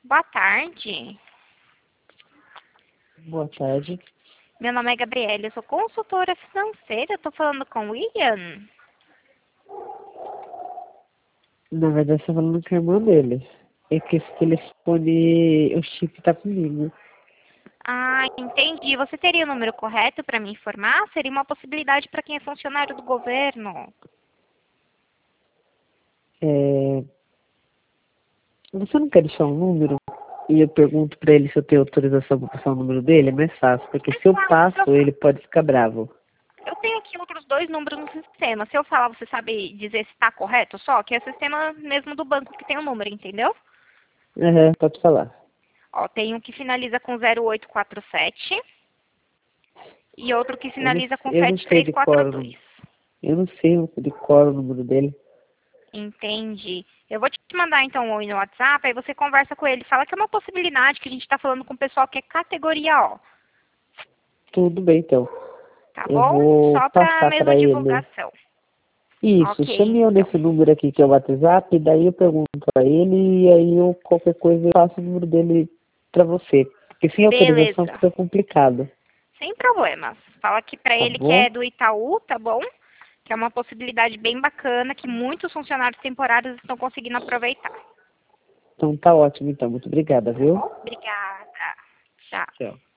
Boa tarde. Boa tarde. Meu nome é Gabriela, eu sou consultora financeira. Eu tô falando com o William. Na verdade, você tá falando com a irmã dele. É que esse telefone, o chip tá comigo. Ah, entendi. Você teria o número correto para me informar? Seria uma possibilidade para quem é funcionário do governo. É... Você não quer deixar um número? E eu pergunto pra ele se eu tenho autorização pra passar o número dele? É mais fácil, porque se eu passo, ele pode ficar bravo. Eu tenho aqui outros dois números no sistema. Se eu falar, você sabe dizer se está correto só? Que é o sistema mesmo do banco que tem o número, entendeu? Aham, pode falar. Ó, tem um que finaliza com 0847 e outro que finaliza com Eu não sei de cor, 7342. eu não sei de cor o número dele. Entendi. Eu vou te mandar então um oi no WhatsApp, aí você conversa com ele. Fala que é uma possibilidade que a gente está falando com o pessoal que é categoria O, Tudo bem, então. tá Eu bom? vou Só para passar mesma pra ele. divulgação. Isso, Ok, chame eu então. nesse número aqui que é o WhatsApp, daí eu pergunto a ele e aí eu, qualquer coisa, eu passo o número dele pra você. Porque sem autorização Beleza. fica complicado, Sem problemas. Fala aqui para tá ele que é bom? do Itaú, tá bom? Que é uma possibilidade bem bacana que muitos funcionários temporários estão conseguindo aproveitar. Então tá ótimo, então. Muito obrigada, viu? Obrigada. Tchau. Tchau.